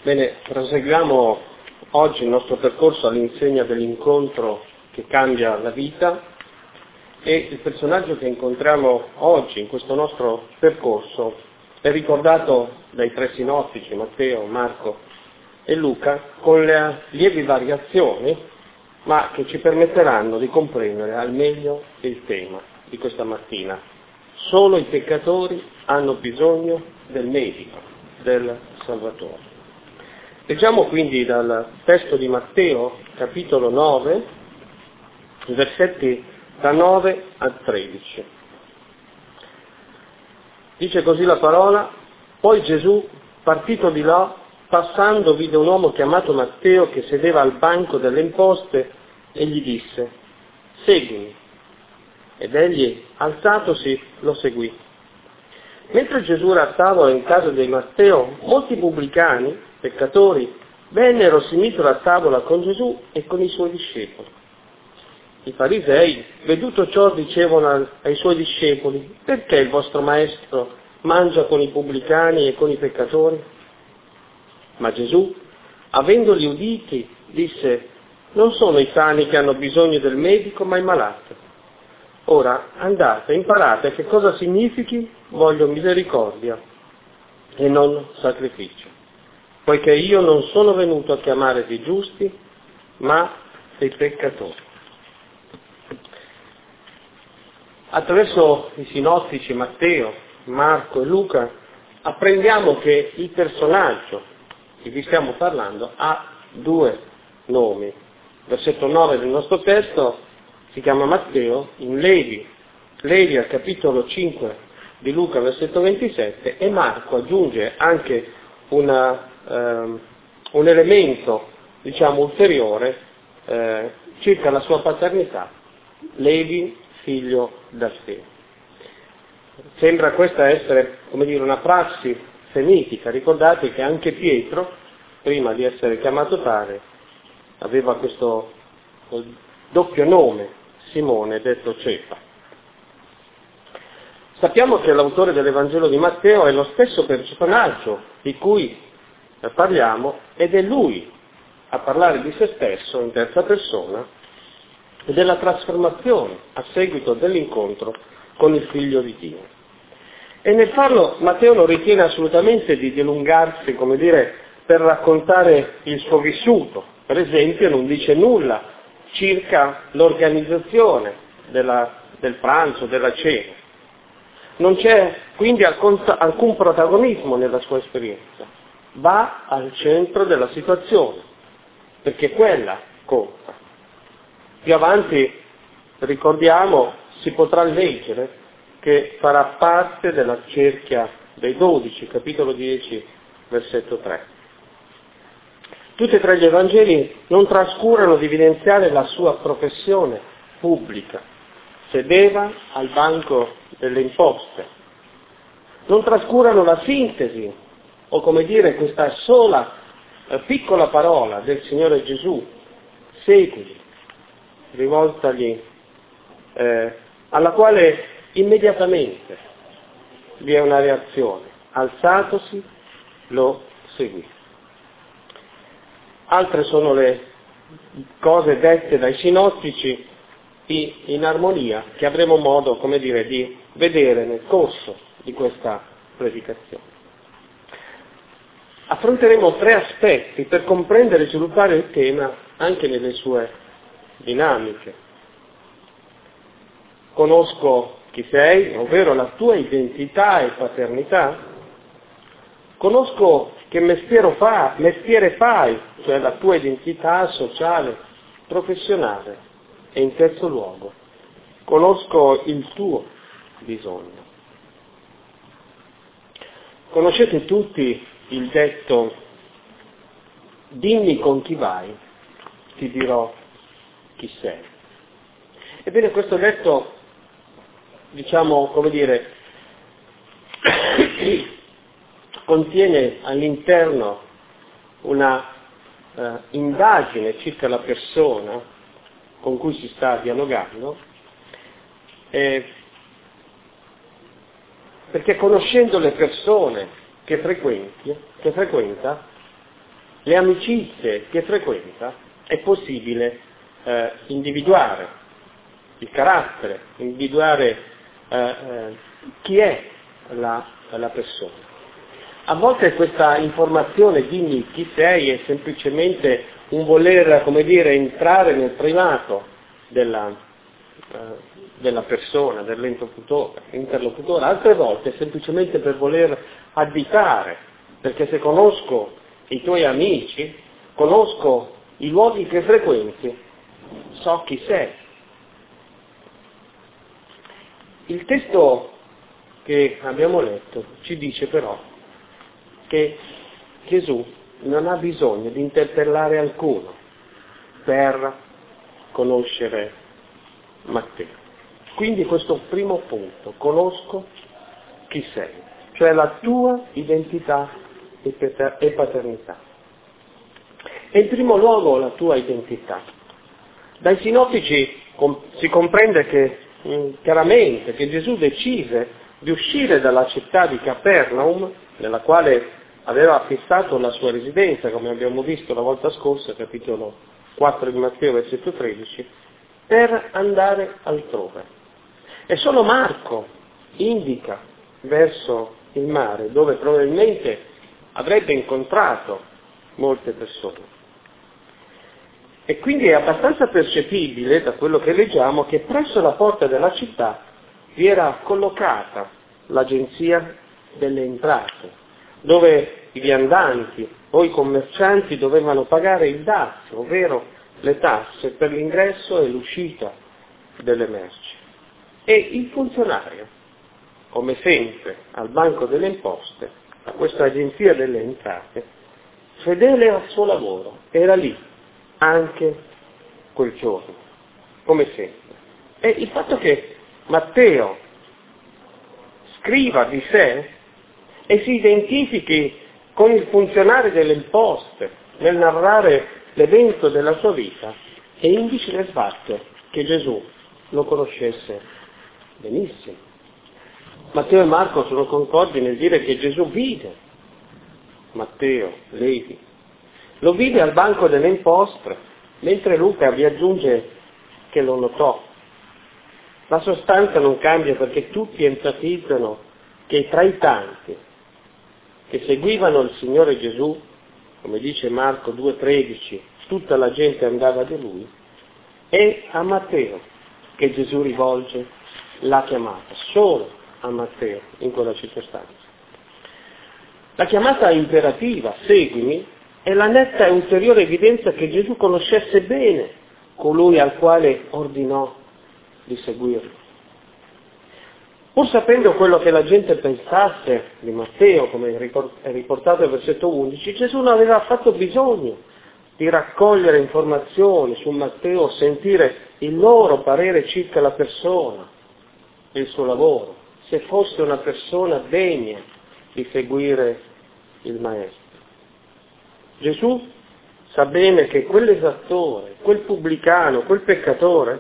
Bene, proseguiamo oggi il nostro percorso all'insegna dell'incontro che cambia la vita e il personaggio che incontriamo oggi in questo nostro percorso è ricordato dai tre sinottici, Matteo, Marco e Luca, con le lievi variazioni, ma che ci permetteranno di comprendere al meglio il tema di questa mattina. Solo i peccatori hanno bisogno del medico, del Salvatore. Leggiamo quindi dal testo di Matteo, capitolo 9, versetti da 9 a 13. Dice così la parola: poi Gesù, partito di là, passando vide un uomo chiamato Matteo che sedeva al banco delle imposte e gli disse: seguimi. Ed egli, alzatosi, lo seguì. Mentre Gesù era a tavola in casa di Matteo, molti pubblicani, peccatori, vennero, si misero a tavola con Gesù e con i suoi discepoli. I farisei, veduto ciò, dicevano ai suoi discepoli: perché il vostro maestro mangia con i pubblicani e con i peccatori? Ma Gesù, avendoli uditi, disse: non sono i sani che hanno bisogno del medico, ma i malati. Ora andate, imparate che cosa significhi voglio misericordia e non sacrificio, poiché io non sono venuto a chiamare dei giusti, ma dei peccatori. Attraverso i sinottici Matteo, Marco e Luca apprendiamo che il personaggio di cui stiamo parlando ha due nomi. Versetto 9 del nostro testo si chiama Matteo, in Levi al capitolo 5 di Luca, versetto 27, e Marco aggiunge anche un elemento, ulteriore, circa la sua paternità: Levi, figlio d'Alfeo. Sembra questa essere, una prassi semitica. Ricordate che anche Pietro, prima di essere chiamato tale, aveva questo doppio nome, Simone, detto Cefa. Sappiamo che l'autore dell'Evangelo di Matteo è lo stesso personaggio di cui parliamo, ed è lui a parlare di se stesso in terza persona e della trasformazione a seguito dell'incontro con il Figlio di Dio. E nel farlo Matteo non ritiene assolutamente di dilungarsi, per raccontare il suo vissuto. Per esempio non dice nulla circa l'organizzazione del pranzo, della cena. Non c'è quindi alcun protagonismo nella sua esperienza. Va al centro della situazione, perché quella conta. Più avanti, ricordiamo, si potrà leggere che farà parte della cerchia dei 12, capitolo 10, versetto 3. Tutti e tre gli Evangeli non trascurano di evidenziare la sua professione pubblica. Sedeva al banco delle imposte. Non trascurano la sintesi, o questa sola piccola parola del Signore Gesù: seguimi, rivoltagli, alla quale immediatamente vi è una reazione. Alzatosi, lo seguì. Altre sono le cose dette dai sinottici in armonia, che avremo modo, di vedere nel corso di questa predicazione. Affronteremo tre aspetti per comprendere e sviluppare il tema anche nelle sue dinamiche. Conosco chi sei, ovvero la tua identità e paternità. Conosco che mestiere fai, cioè la tua identità sociale, professionale. E in terzo luogo, conosco il tuo bisogno. Conoscete tutti il detto: dimmi con chi vai, ti dirò chi sei. Ebbene, questo detto, contiene all'interno una indagine circa la persona con cui si sta dialogando, perché conoscendo le persone che frequenta, le amicizie che frequenta, è possibile individuare il carattere, individuare chi è la persona. A volte questa informazione dimmi chi sei è semplicemente un voler, come dire, entrare nel privato della persona, dell'interlocutore, altre volte è semplicemente per voler additare, perché se conosco i tuoi amici, conosco i luoghi che frequenti, so chi sei. Il testo che abbiamo letto ci dice però che Gesù non ha bisogno di interpellare alcuno per conoscere Matteo. Quindi questo primo punto, conosco chi sei, cioè la tua identità e paternità. E in primo luogo la tua identità. Dai sinottici si comprende chiaramente che Gesù decise di uscire dalla città di Capernaum, nella quale aveva fissato la sua residenza, come abbiamo visto la volta scorsa, capitolo 4 di Matteo, versetto 13, per andare altrove. E solo Marco indica verso il mare, dove probabilmente avrebbe incontrato molte persone. E quindi è abbastanza percepibile, da quello che leggiamo, che presso la porta della città vi era collocata l'agenzia delle entrate, dove i viandanti o i commercianti dovevano pagare il dazio, ovvero le tasse per l'ingresso e l'uscita delle merci. E il funzionario, come sempre al banco delle imposte, a questa agenzia delle entrate, fedele al suo lavoro, era lì anche quel giorno, come sempre. E il fatto che Matteo scriva di sé e si identifichi con il funzionario delle imposte nel narrare l'evento della sua vita è indice del fatto che Gesù lo conoscesse benissimo. Matteo e Marco sono concordi nel dire che Gesù vide Matteo, Levi, lo vide al banco delle imposte, mentre Luca vi aggiunge che lo notò. La sostanza non cambia perché tutti enfatizzano che tra i tanti che seguivano il Signore Gesù, come dice Marco 2,13, tutta la gente andava di lui, è a Matteo che Gesù rivolge la chiamata, solo a Matteo in quella circostanza. La chiamata imperativa, seguimi, è la netta e ulteriore evidenza che Gesù conoscesse bene colui al quale ordinò di seguirlo. Pur sapendo quello che la gente pensasse di Matteo, come è riportato nel versetto 11, Gesù non aveva affatto bisogno di raccogliere informazioni su Matteo, sentire il loro parere circa la persona e il suo lavoro, se fosse una persona degna di seguire il Maestro. Gesù sa bene che quell'esattore, quel pubblicano, quel peccatore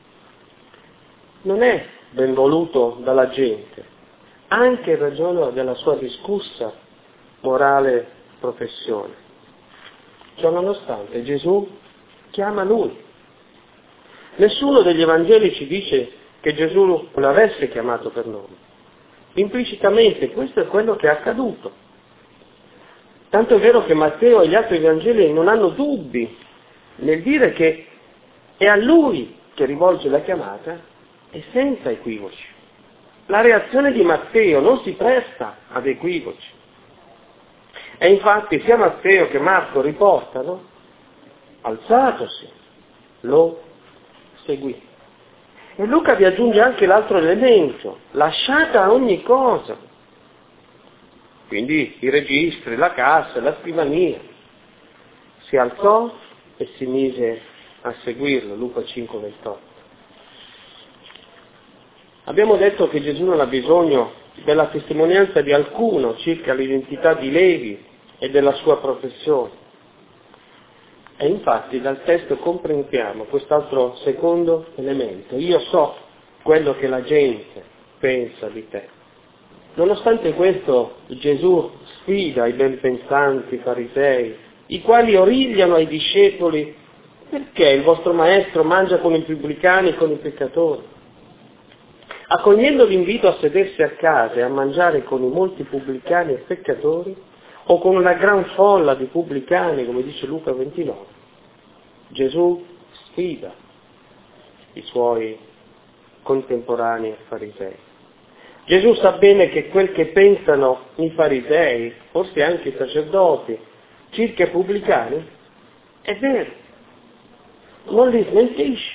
non è ben voluto dalla gente, anche in ragione della sua discussa morale professione. Ciononostante Gesù chiama lui. Nessuno degli Evangeli ci dice che Gesù non avesse chiamato per nome. Implicitamente questo è quello che è accaduto. Tanto è vero che Matteo e gli altri Vangeli non hanno dubbi nel dire che è a lui che rivolge la chiamata e senza equivoci. La reazione di Matteo non si presta ad equivoci. E infatti sia Matteo che Marco riportano, alzatosi, lo seguì. E Luca vi aggiunge anche l'altro elemento, lasciata ogni cosa. Quindi i registri, la cassa, la scrivania. Si alzò e si mise a seguirlo, Luca 5,28. Abbiamo detto che Gesù non ha bisogno della testimonianza di alcuno circa l'identità di Levi e della sua professione. E infatti dal testo comprendiamo quest'altro secondo elemento. Io so quello che la gente pensa di te. Nonostante questo Gesù sfida i ben pensanti farisei i quali origliano ai discepoli: perché il vostro maestro mangia con i pubblicani e con i peccatori? Accogliendo l'invito a sedersi a casa e a mangiare con i molti pubblicani e peccatori, o con una gran folla di pubblicani, come dice Luca 29, Gesù sfida i suoi contemporanei farisei. Gesù sa bene che quel che pensano i farisei, forse anche i sacerdoti, circa i pubblicani, è vero, non li smentisce,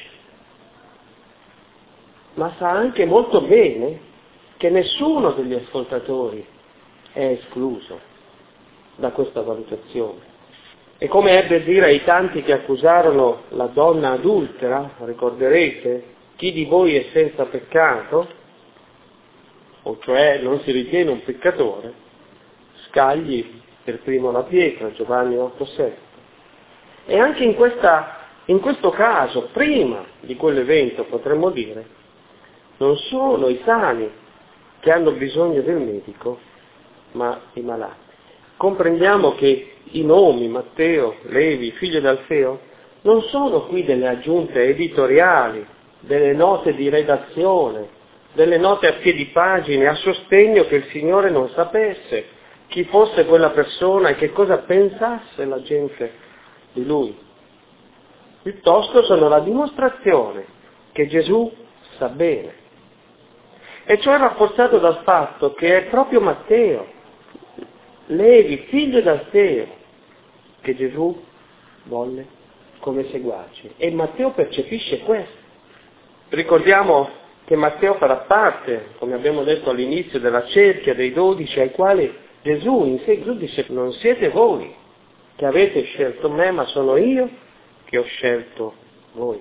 ma sa anche molto bene che nessuno degli ascoltatori è escluso da questa valutazione. E come ebbe a dire ai tanti che accusarono la donna adultera, ricorderete, chi di voi è senza peccato, o cioè non si ritiene un peccatore, scagli per primo la pietra, Giovanni 8,7. E anche in questo caso, prima di quell'evento, potremmo dire, non sono i sani che hanno bisogno del medico, ma i malati. Comprendiamo che i nomi, Matteo, Levi, figlio d'Alfeo, non sono qui delle aggiunte editoriali, delle note di redazione, delle note a piedi pagine a sostegno che il Signore non sapesse chi fosse quella persona e che cosa pensasse la gente di Lui. Piuttosto sono la dimostrazione che Gesù sa bene. E ciò è rafforzato dal fatto che è proprio Matteo, Levi, figlio d'Alfeo, che Gesù volle come seguace. E Matteo percepisce questo. Ricordiamo che Matteo farà parte, come abbiamo detto all'inizio, della cerchia dei 12 ai quali Gesù in seguito dice: non siete voi che avete scelto me, ma sono io che ho scelto voi.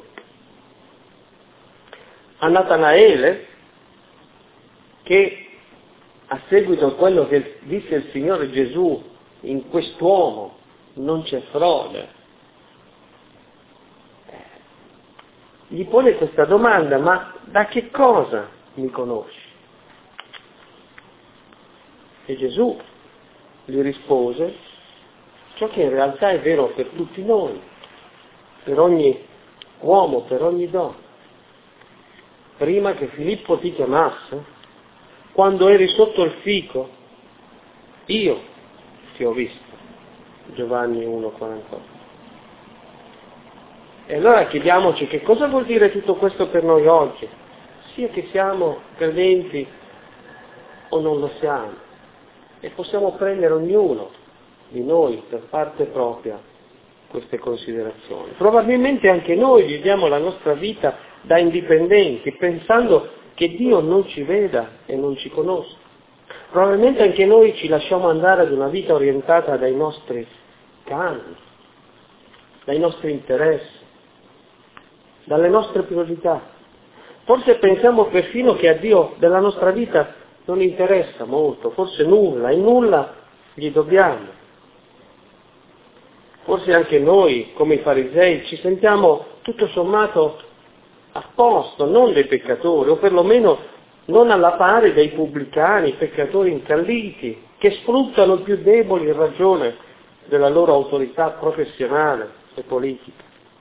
A Natanaele, che a seguito di quello che disse il Signore Gesù, in quest'uomo non c'è frode, gli pone questa domanda: ma da che cosa mi conosci? E Gesù gli rispose ciò che in realtà è vero per tutti noi, per ogni uomo, per ogni donna. Prima che Filippo ti chiamasse, quando eri sotto il fico, io ti ho visto. Giovanni 1,48. E allora chiediamoci che cosa vuol dire tutto questo per noi oggi, sia che siamo credenti o non lo siamo, e possiamo prendere ognuno di noi per parte propria queste considerazioni. Probabilmente anche noi viviamo la nostra vita da indipendenti, pensando che Dio non ci veda e non ci conosca. Probabilmente anche noi ci lasciamo andare ad una vita orientata dai nostri canoni, dai nostri interessi, dalle nostre priorità. Forse pensiamo perfino che a Dio della nostra vita non interessa molto, forse nulla, e nulla gli dobbiamo. Forse anche noi, come i farisei, ci sentiamo tutto sommato a posto, non dei peccatori, o perlomeno non alla pari dei pubblicani, peccatori incalliti, che sfruttano i più deboli in ragione della loro autorità professionale e politica.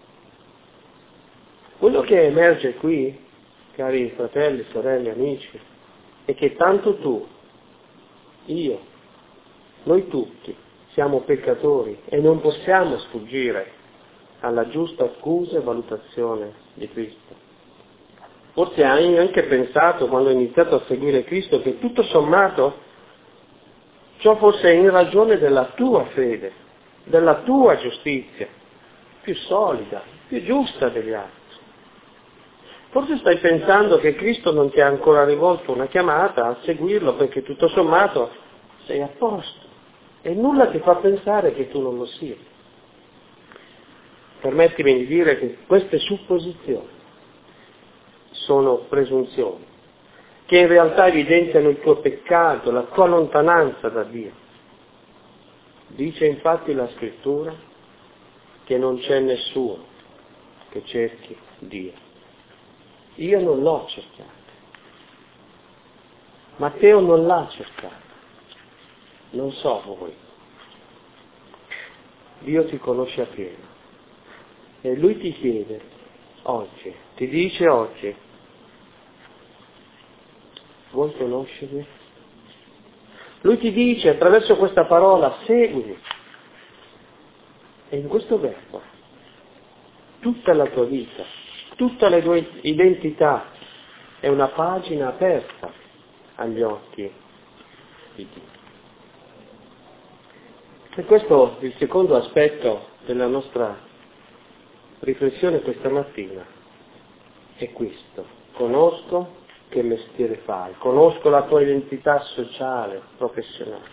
Quello che emerge qui, cari fratelli, sorelle, amici, è che tanto tu, io, noi tutti siamo peccatori e non possiamo sfuggire alla giusta accusa e valutazione di Cristo. Forse hai anche pensato, quando hai iniziato a seguire Cristo, che tutto sommato ciò fosse in ragione della tua fede, della tua giustizia, più solida, più giusta degli altri. Forse stai pensando che Cristo non ti ha ancora rivolto una chiamata a seguirlo perché tutto sommato sei a posto e nulla ti fa pensare che tu non lo sia. Permettimi di dire che queste supposizioni sono presunzioni, che in realtà evidenziano il tuo peccato, la tua lontananza da Dio. Dice infatti la Scrittura che non c'è nessuno che cerchi Dio. Io non l'ho cercato. Matteo non l'ha cercato. Non so voi. Dio ti conosce appieno. E Lui ti chiede oggi, ti dice oggi, vuoi conoscermi? Lui ti dice attraverso questa parola, seguimi. E in questo verbo, tutta la tua vita, tutta la tua identità è una pagina aperta agli occhi di Dio. E questo è il secondo aspetto della nostra riflessione questa mattina. È questo. Conosco che mestiere fai, conosco la tua identità sociale, professionale.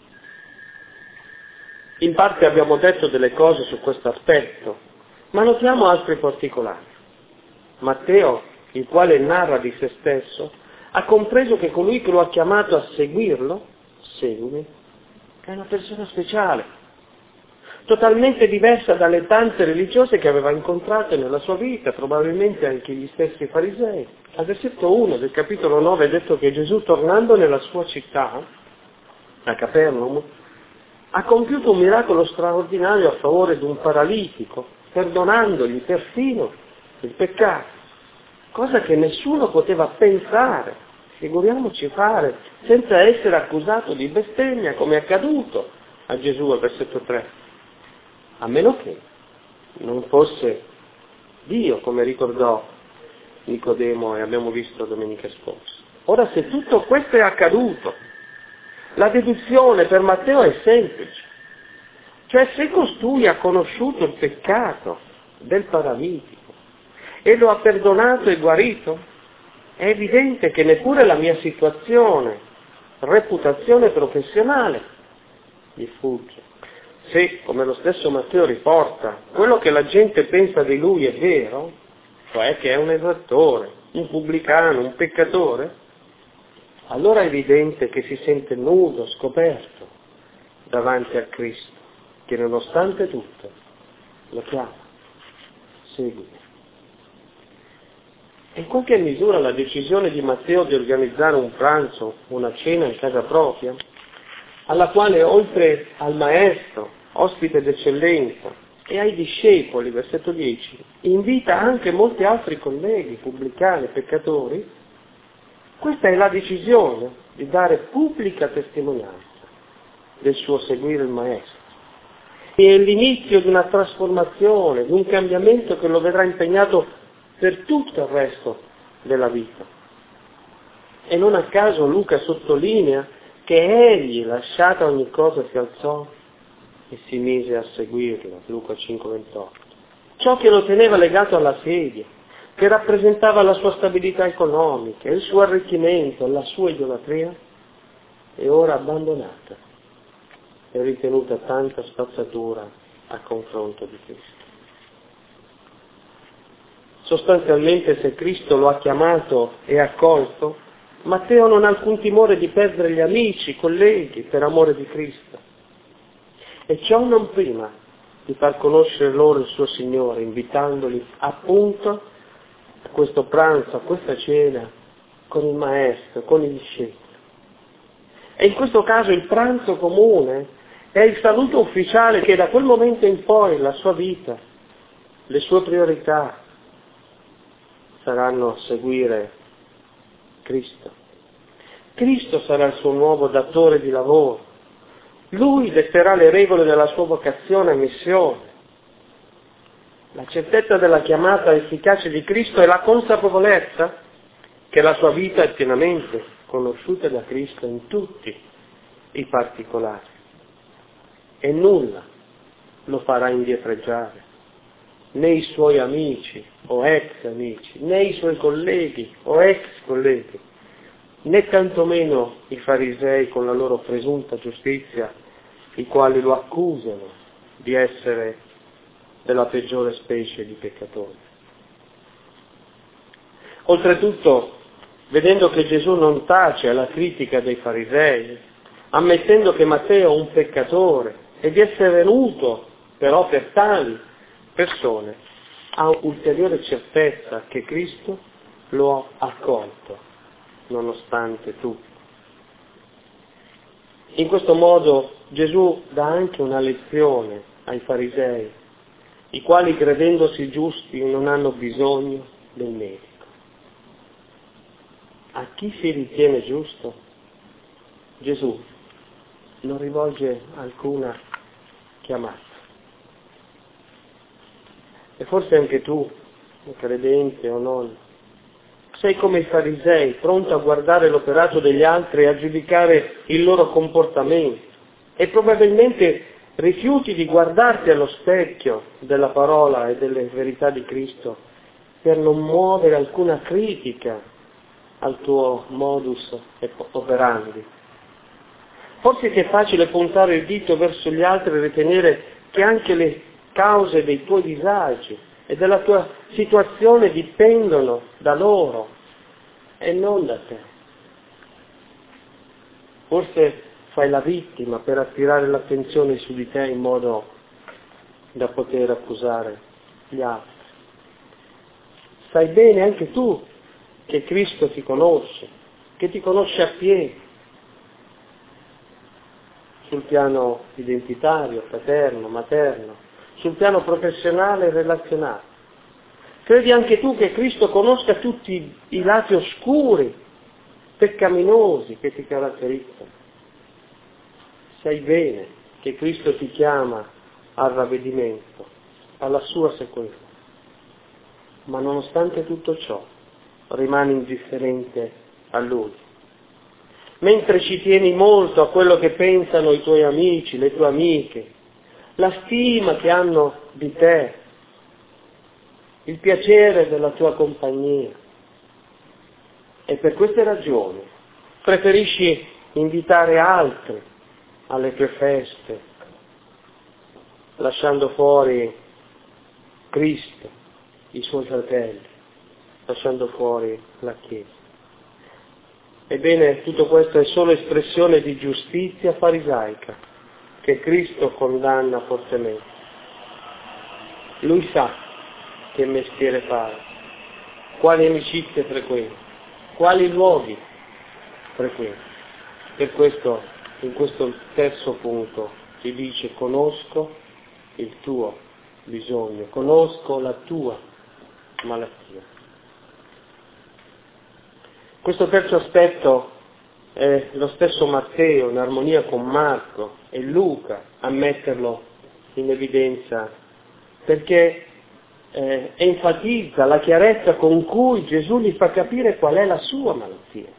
In parte abbiamo detto delle cose su questo aspetto, ma notiamo altri particolari. Matteo, il quale narra di se stesso, ha compreso che colui che lo ha chiamato a seguirlo, seguimi, è una persona speciale, totalmente diversa dalle tante religiose che aveva incontrato nella sua vita, probabilmente anche gli stessi farisei. Al versetto 1 del capitolo 9 è detto che Gesù, tornando nella sua città, a Capernaum, ha compiuto un miracolo straordinario a favore di un paralitico, perdonandogli perfino il peccato, cosa che nessuno poteva pensare, figuriamoci fare, senza essere accusato di bestemmia, come è accaduto a Gesù al versetto 3, a meno che non fosse Dio, come ricordò Nicodemo e abbiamo visto domenica scorsa. Ora, se tutto questo è accaduto, la deduzione per Matteo è semplice, cioè se costui ha conosciuto il peccato del paralitico e lo ha perdonato e guarito, è evidente che neppure la mia situazione, reputazione professionale gli fugge. Se, come lo stesso Matteo riporta, quello che la gente pensa di lui è vero, cioè che è un esattore, un pubblicano, un peccatore, allora è evidente che si sente nudo, scoperto davanti a Cristo, che nonostante tutto lo chiama, seguimi. In qualche misura la decisione di Matteo di organizzare un pranzo, una cena in casa propria, alla quale oltre al maestro, ospite d'eccellenza, e ai discepoli, versetto 10, invita anche molti altri colleghi, pubblicani, peccatori, questa è la decisione di dare pubblica testimonianza del suo seguire il maestro. E è l'inizio di una trasformazione, di un cambiamento che lo vedrà impegnato per tutto il resto della vita. E non a caso Luca sottolinea che egli, lasciata ogni cosa, si alzò e si mise a seguirlo, Luca 5,28. Ciò che lo teneva legato alla sedia, che rappresentava la sua stabilità economica, il suo arricchimento, la sua idolatria, è ora abbandonata e ritenuta tanta spazzatura a confronto di Cristo. Sostanzialmente, se Cristo lo ha chiamato e accolto, Matteo non ha alcun timore di perdere gli amici, i colleghi, per amore di Cristo. E ciò non prima di far conoscere loro il suo Signore, invitandoli appunto a questo pranzo, a questa cena, con il Maestro, con i discepoli. E in questo caso il pranzo comune è il saluto ufficiale che da quel momento in poi la sua vita, le sue priorità saranno seguire Cristo. Cristo sarà il suo nuovo datore di lavoro. Lui detterà le regole della sua vocazione e missione. La certezza della chiamata efficace di Cristo è la consapevolezza che la sua vita è pienamente conosciuta da Cristo in tutti i particolari. E nulla lo farà indietreggiare, né i suoi amici o ex amici, né i suoi colleghi o ex colleghi, né tantomeno i farisei con la loro presunta giustizia, i quali lo accusano di essere della peggiore specie di peccatori. Oltretutto, vedendo che Gesù non tace alla critica dei farisei, ammettendo che Matteo è un peccatore e di essere venuto però per tali persone, ha ulteriore certezza che Cristo lo ha accolto nonostante tutto. In questo modo Gesù dà anche una lezione ai farisei, i quali credendosi giusti non hanno bisogno del medico. A chi si ritiene giusto? Gesù non rivolge alcuna chiamata. E forse anche tu, credente o non, sei come i farisei, pronto a guardare l'operato degli altri e a giudicare il loro comportamento e probabilmente rifiuti di guardarti allo specchio della parola e delle verità di Cristo per non muovere alcuna critica al tuo modus operandi. Forse ti è facile puntare il dito verso gli altri e ritenere che anche le cause dei tuoi disagi e della tua situazione dipendono da loro e non da te. Forse fai la vittima per attirare l'attenzione su di te in modo da poter accusare gli altri. Sai bene anche tu che Cristo ti conosce, che ti conosce appieno, sul piano identitario, fraterno, materno, sul piano professionale e relazionale. Credi anche tu che Cristo conosca tutti i lati oscuri, peccaminosi che ti caratterizzano. Sai bene che Cristo ti chiama al ravvedimento, alla sua sequenza. Ma nonostante tutto ciò, rimani indifferente a Lui. Mentre ci tieni molto a quello che pensano i tuoi amici, le tue amiche, la stima che hanno di te, il piacere della tua compagnia. E per queste ragioni preferisci invitare altri alle tue feste, lasciando fuori Cristo, i suoi fratelli, lasciando fuori la Chiesa. Ebbene, tutto questo è solo espressione di giustizia farisaica che Cristo condanna fortemente. Lui sa che mestiere fare, quali amicizie frequenti, quali luoghi frequenti. Per questo, in questo terzo punto, ti dice: conosco il tuo bisogno, conosco la tua malattia. Questo terzo aspetto è lo stesso Matteo, in armonia con Marco e Luca, a metterlo in evidenza, perché enfatizza la chiarezza con cui Gesù gli fa capire qual è la sua malattia.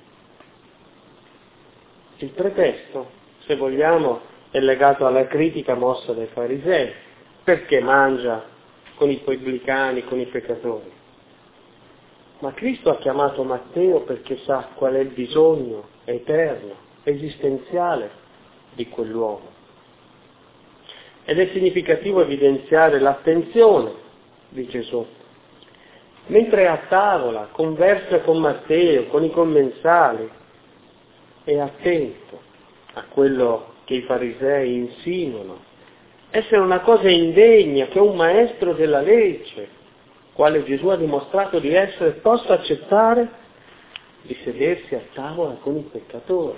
Il pretesto, se vogliamo, è legato alla critica mossa dai farisei, perché mangia con i pubblicani, con i peccatori. Ma Cristo ha chiamato Matteo perché sa qual è il bisogno eterno, esistenziale di quell'uomo. Ed è significativo evidenziare l'attenzione di Gesù. Mentre a tavola conversa con Matteo, con i commensali, è attento a quello che i farisei insinuano essere una cosa indegna che un maestro della legge, quale Gesù ha dimostrato di essere, possa accettare di sedersi a tavola con i peccatori.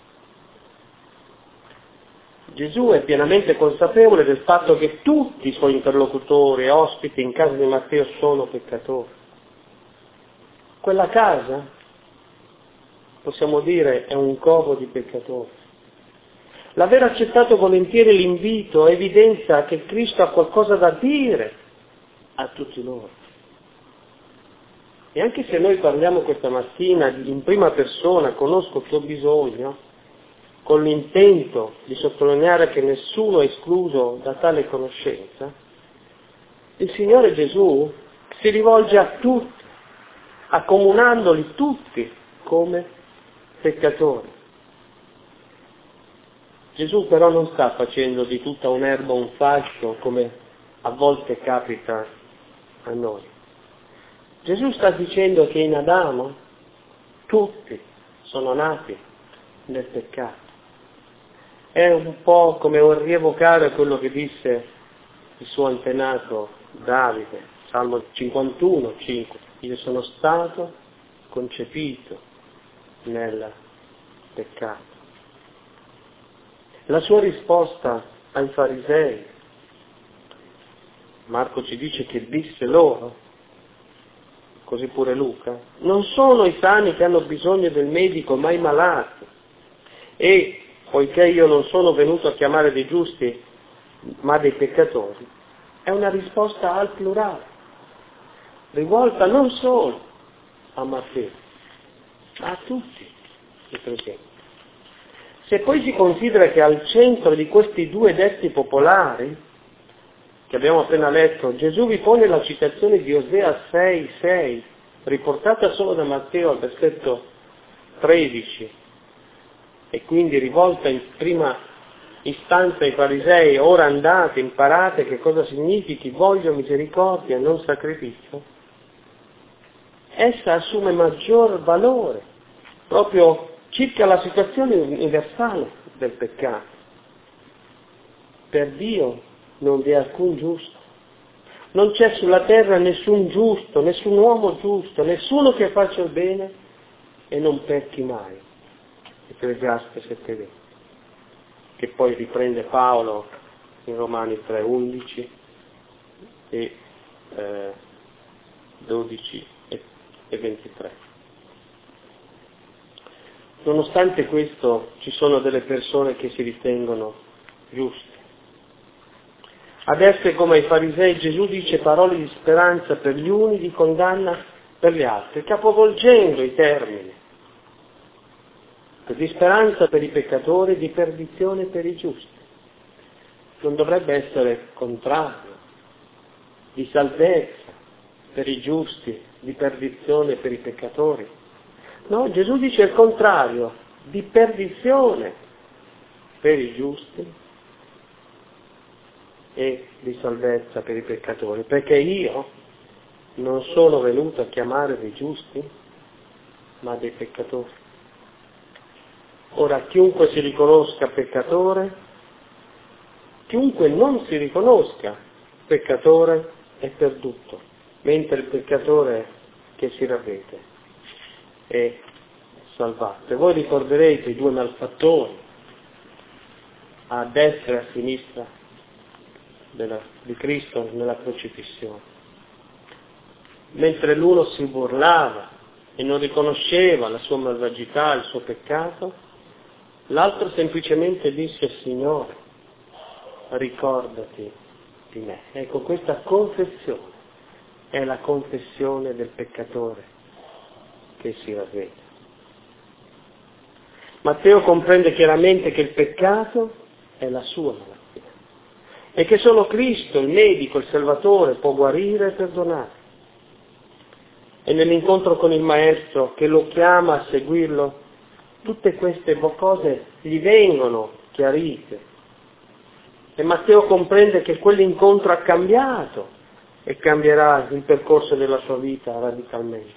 Gesù è pienamente consapevole del fatto che tutti i suoi interlocutori e ospiti in casa di Matteo sono peccatori. Quella casa, possiamo dire, è un covo di peccatori. L'aver accettato volentieri l'invito evidenzia che Cristo ha qualcosa da dire a tutti loro. E anche se noi parliamo questa mattina in prima persona, conosco il tuo bisogno, con l'intento di sottolineare che nessuno è escluso da tale conoscenza, il Signore Gesù si rivolge a tutti, accomunandoli tutti come peccatori. Gesù però non sta facendo di tutta un'erba un fascio come a volte capita a noi. Gesù sta dicendo che in Adamo tutti sono nati nel peccato. È un po' come un rievocare quello che disse il suo antenato Davide, Salmo 51, 5. Io sono stato concepito nel peccato. La sua risposta ai farisei Marco ci dice che disse loro, così pure Luca, non sono i sani che hanno bisogno del medico, ma i malati. E poiché io non sono venuto a chiamare dei giusti, ma dei peccatori, è una risposta al plurale, rivolta non solo a Matteo, ma a tutti i presenti. Se poi si considera che al centro di questi due detti popolari, che abbiamo appena letto, Gesù vi pone la citazione di Osea 6,6, riportata solo da Matteo al versetto 13, e quindi rivolta in prima istanza ai farisei, ora andate, imparate che cosa significhi, voglio misericordia e non sacrificio, essa assume maggior valore proprio circa la situazione universale del peccato. Per Dio non vi è alcun giusto, non c'è sulla terra nessun giusto, nessun uomo giusto, nessuno che faccia il bene e non pecchi mai. Ecclesiaste 7,20, che poi riprende Paolo in Romani 3,11 e 12 e 23. Nonostante questo ci sono delle persone che si ritengono giuste. Ad esse, come ai farisei, Gesù dice parole di speranza per gli uni, di condanna per gli altri, capovolgendo i termini. Di speranza per i peccatori, di perdizione per i giusti. Non dovrebbe essere contrario, di salvezza per i giusti, di perdizione per i peccatori. No, Gesù dice il contrario, di perdizione per i giusti e di salvezza per i peccatori, perché io non sono venuto a chiamare dei giusti, ma dei peccatori. Ora, chiunque si riconosca peccatore, chiunque non si riconosca peccatore è perduto, mentre il peccatore che si ravvede è salvato. E voi ricorderete i due malfattori a destra e a sinistra di Cristo nella crocifissione. Mentre l'uno si burlava e non riconosceva la sua malvagità, il suo peccato, l'altro semplicemente disse: Signore, ricordati di me. Ecco, questa confessione è la confessione del peccatore che si ravvede. Matteo comprende chiaramente che il peccato è la sua malattia e che solo Cristo, il medico, il Salvatore, può guarire e perdonare. E nell'incontro con il Maestro che lo chiama a seguirlo, tutte queste cose gli vengono chiarite. E Matteo comprende che quell'incontro ha cambiato e cambierà il percorso della sua vita radicalmente.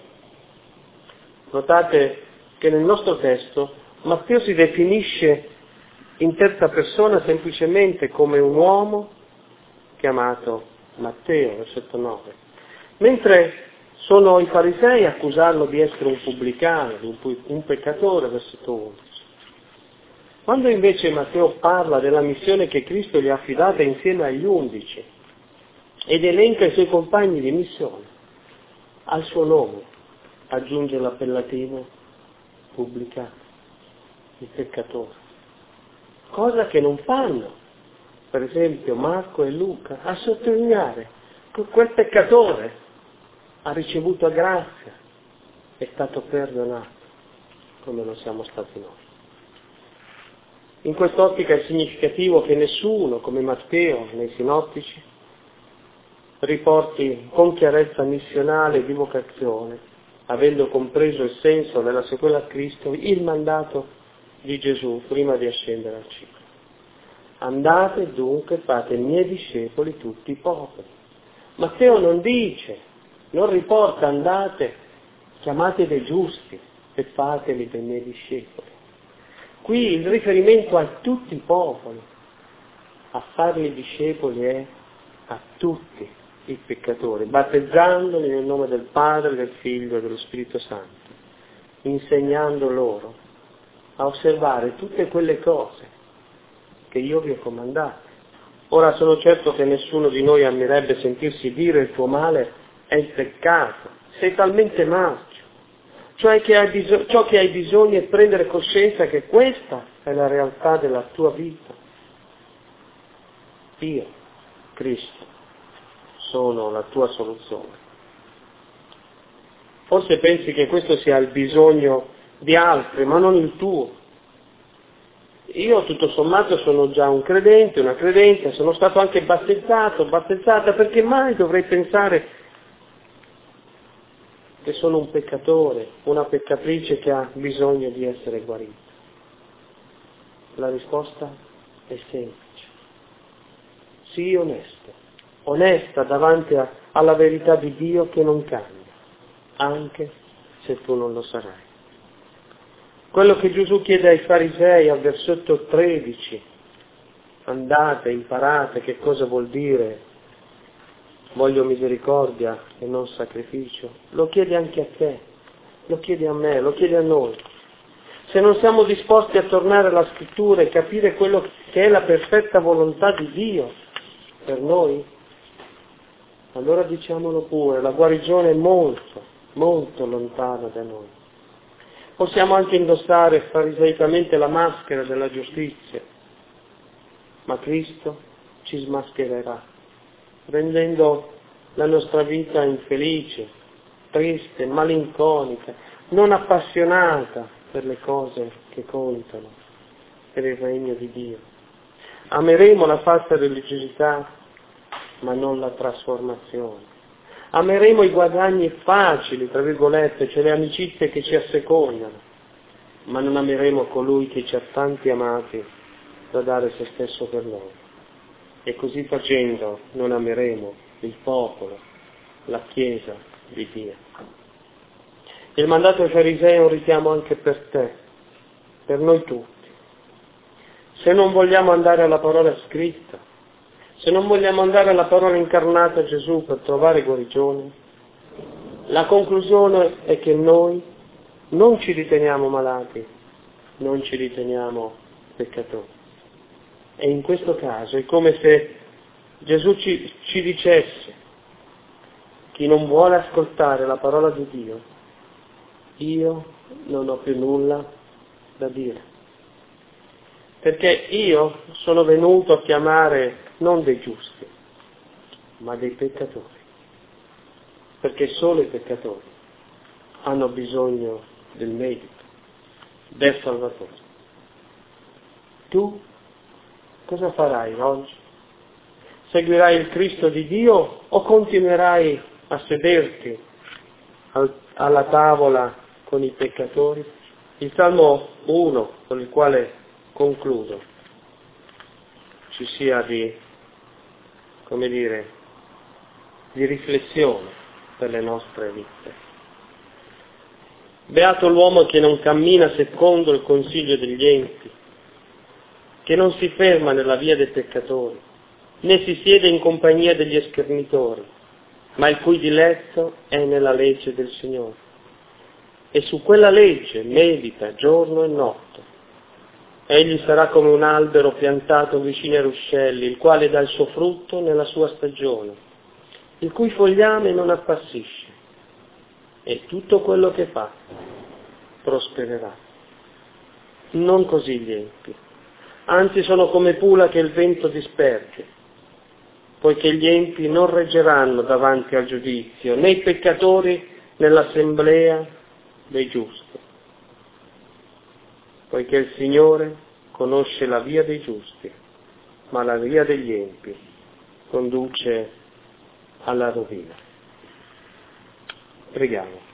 Notate che nel nostro testo Matteo si definisce in terza persona semplicemente come un uomo chiamato Matteo, versetto 9. Mentre sono i farisei a accusarlo di essere un pubblicano, un peccatore, versetto 11. Quando invece Matteo parla della missione che Cristo gli ha affidata insieme agli 11 ed elenca i suoi compagni di missione, al suo nome aggiunge l'appellativo pubblicano, il peccatore. Cosa che non fanno, per esempio, Marco e Luca, a sottolineare che quel peccatore ha ricevuto grazia, è stato perdonato, come lo siamo stati noi. In quest'ottica è significativo che nessuno, come Matteo nei sinottici, riporti con chiarezza missionale di vocazione, avendo compreso il senso della sequela a Cristo, il mandato di Gesù prima di ascendere al cielo. Andate dunque, fate miei discepoli tutti i popoli. Matteo non dice, non riporta andate, chiamate dei giusti e fateli dei miei discepoli. Qui il riferimento a tutti i popoli, a farli discepoli è a tutti i peccatori, battezzandoli nel nome del Padre, del Figlio e dello Spirito Santo, insegnando loro a osservare tutte quelle cose che io vi ho comandate. Ora sono certo che nessuno di noi amerebbe sentirsi dire il tuo male è il peccato, sei talmente marcio. Cioè ciò che hai bisogno è prendere coscienza che questa è la realtà della tua vita. Io, Cristo, sono la tua soluzione. Forse pensi che questo sia il bisogno di altri, ma non il tuo. Io tutto sommato sono già un credente, una credente, sono stato anche battezzata, perché mai dovrei pensare che sono un peccatore, una peccatrice che ha bisogno di essere guarita? La risposta è semplice. Sii onesta davanti alla verità di Dio che non cambia, anche se tu non lo sarai. Quello che Gesù chiede ai farisei al versetto 13, andate, imparate che cosa vuol dire voglio misericordia e non sacrificio, lo chiede anche a te, lo chiede a me, lo chiede a noi. Se non siamo disposti a tornare alla Scrittura e capire quello che è la perfetta volontà di Dio per noi, allora diciamolo pure, la guarigione è molto, molto lontana da noi. Possiamo anche indossare fariseicamente la maschera della giustizia, ma Cristo ci smaschererà, rendendo la nostra vita infelice, triste, malinconica, non appassionata per le cose che contano, per il regno di Dio. Ameremo la falsa religiosità, ma non la trasformazione. Ameremo i guadagni facili, tra virgolette, cioè le amicizie che ci assecondano, ma non ameremo colui che ci ha tanti amati da dare se stesso per noi. E così facendo non ameremo il popolo, la Chiesa di Dio. Il mandato ai farisei è un richiamo anche per te, per noi tutti. Se non vogliamo andare alla parola scritta, se non vogliamo andare alla parola incarnata Gesù per trovare guarigione, la conclusione è che noi non ci riteniamo malati, non ci riteniamo peccatori. E in questo caso è come se Gesù ci dicesse, chi non vuole ascoltare la parola di Dio, io non ho più nulla da dire. Perché io sono venuto a chiamare non dei giusti, ma dei peccatori. Perché solo i peccatori hanno bisogno del medico, del Salvatore. Tu cosa farai oggi? Seguirai il Cristo di Dio o continuerai a sederti alla tavola con i peccatori? Il Salmo 1, con il quale concludo, ci sia di riflessione per le nostre vite. Beato l'uomo che non cammina secondo il consiglio degli empi, che non si ferma nella via dei peccatori, né si siede in compagnia degli eschernitatori, ma il cui diletto è nella legge del Signore. E su quella legge medita giorno e notte. Egli sarà come un albero piantato vicino ai ruscelli, il quale dà il suo frutto nella sua stagione, il cui fogliame non appassisce, e tutto quello che fa prospererà. Non così gli empi, anzi sono come pula che il vento disperge, poiché gli empi non reggeranno davanti al giudizio, né i peccatori nell'assemblea dei giusti. Poiché il Signore conosce la via dei giusti, ma la via degli empi conduce alla rovina. Preghiamo.